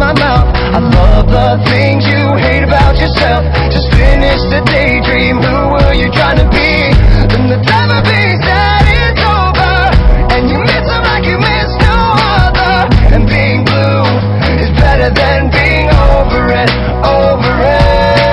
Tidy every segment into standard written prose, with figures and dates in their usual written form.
my mouth. I love the things you hate about yourself. Just finish the daydream. Who were you trying to be? Then the time will be that it's over, and you miss her like you miss no other. And being blue is better than being over it, over it.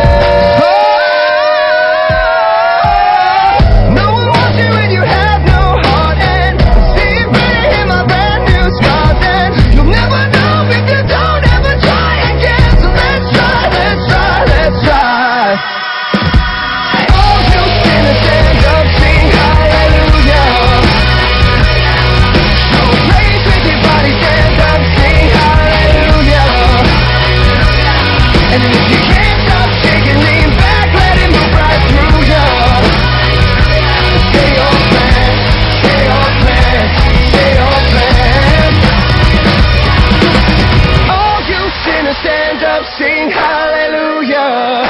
Sing hallelujah.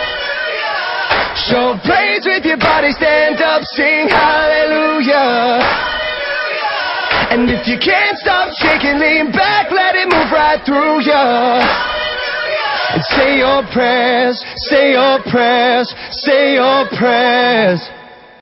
Show praise with your body, stand up, sing hallelujah. And if you can't stop shaking, lean back, let it move right through ya. And say your prayers, say your prayers, say your prayers.